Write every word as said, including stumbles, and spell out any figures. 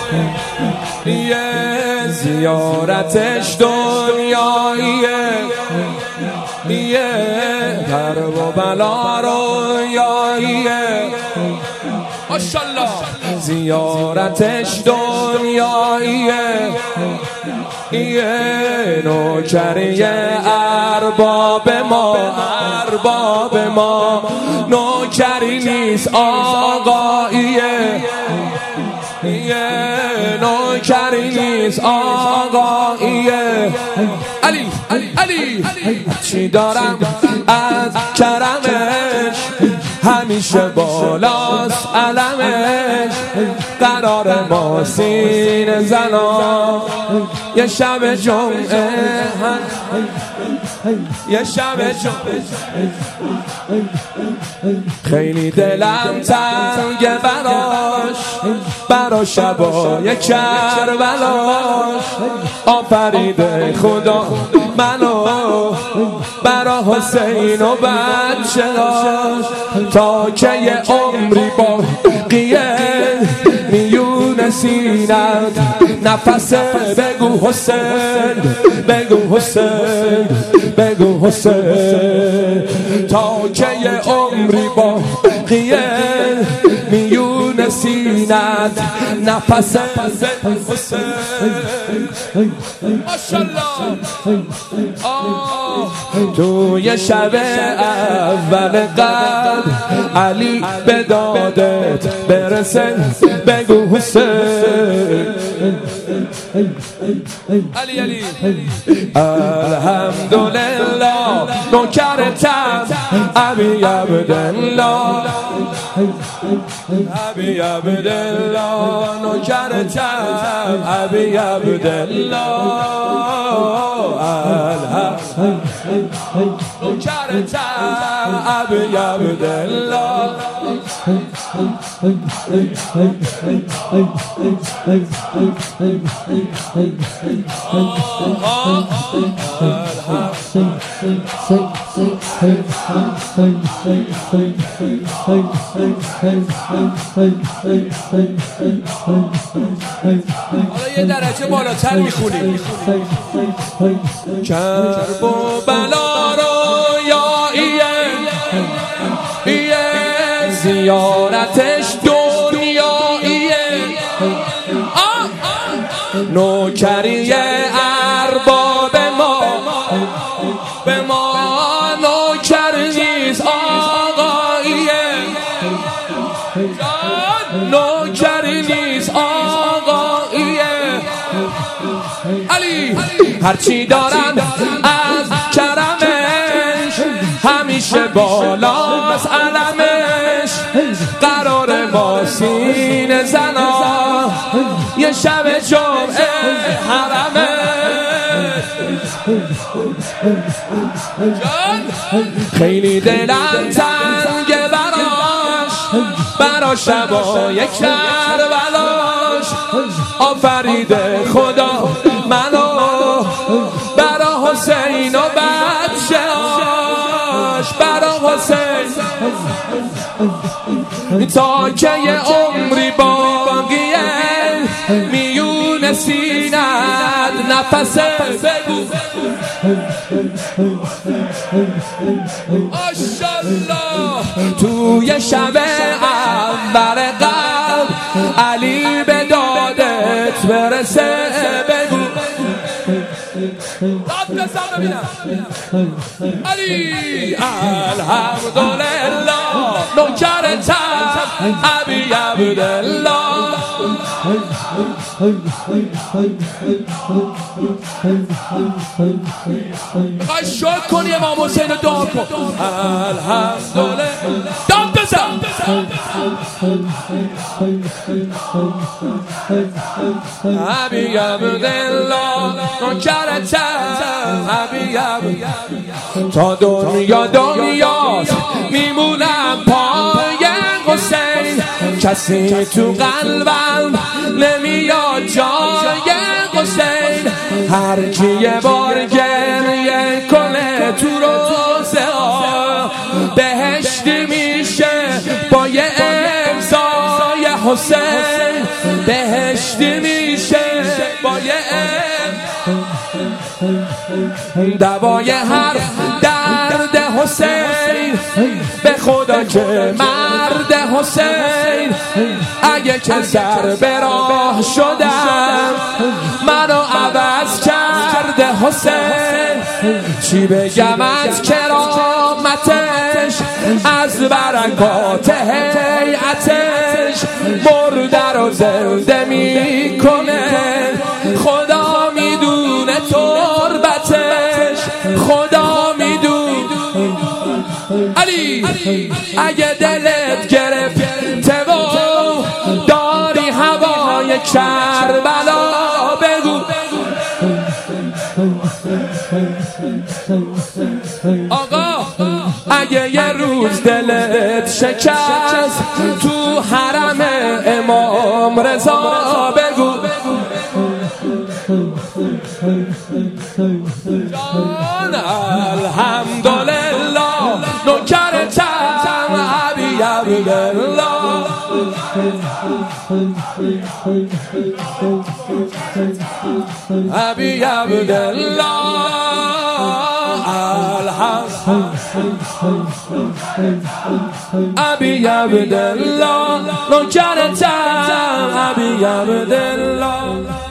یه زیارتش دنیاییه، یه درب و بلا رویاییه، ماشالله. زیارتش دنیاییه، یه نوکری ارباب ما، ارباب ما. نوکری نیست آقاییه، یه نوکری نیست آقاییه. علی علی چی دارم از کرمش، همیشه بالاست علمش. قرار ما سینه زنا، یه شب جمعه، یه شب جمعه. خیلی دلم تنگه براش، برا شبای کربلاش. آفریده خدا منو برا حسین و بچه‌هاش. تا که یه عمری باقیه میون سینت نفس. بگو حسین، بگو حسین، بگو حسین. تا که یه عمری باقیه میون سینت نفس. حسین ماشالله. توی شب اول قدر علی به دادت برسه. بگو حسین. علی علی الحمدلله نوکرتم ابی عبدالله، ابی عبدالله نوکرتم ابی عبدالله. نوکرتم ابی عبدالله. حالا یه درجه بالاتر میخونیم. کرب و بلا رویاییه، یه زیارتش دنیاییه. نوکری ارباب ما، به ما نوکر نیست آقاییه. نوکر نیست آقاییه. علی هرچی دارم از کرمش، همیشه بالاست علمش. قرار ما سینه زنا، یه شب جمعه حرمش. خیلی دلم تنگه براش، برا شبای کربلاش. آفریده خدا منو برا حسین و بچه‌هاش، برا حسین. تا که یه عمری باقیه میون سینت نفس. بگو ماشالله. توی شب اول قلب علی به دادت برسه. بگو داد بزن ببینم. علی الحمدلله نوکرتم ابی عبدالله. خواهی شد کنی امام حسین رو دعا کن. الحمدلله داد بزن. ابی عبدالله نوکرتم ابی عبدالله. تا دنیا دنیاست میمونم پای حسین. کسی تو قلبم نمیاد جای حسین. هر کی یه بار گریه کنه تو روزه ها، بهشتی میشه با یه امضای حسین بهشتی میشه با یه دوای هر درد حسین به خدا که مرد حسین اگه که سر به راه شدم منو عوض کرده حسین چی بگم از کرامتش از برکات هیئتش مرده رو زنده میکنه خدا میدونه تربتش خدا میدونه علی اگه دلت گرفته و داری هوای کربلا بگو آقا اگه یه روز دلت شکست تو حرم امام رضا بگو جان الحمدلله نوکرتم ابی عبدالله ابی عبدالله ابی عبدالله نوکرتم ابی عبدالله